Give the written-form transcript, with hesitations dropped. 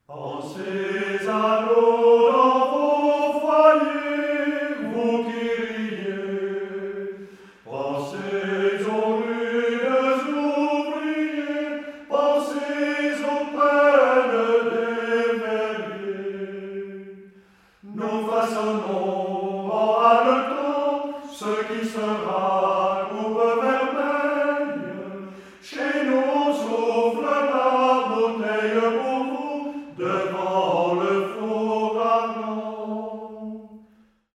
Pensez à l'eau dans vos foyers, vous qui riez. Pensez aux rudes ouvriers, pensez aux peines des verriers. Nous façonnons en haletant ce qui sera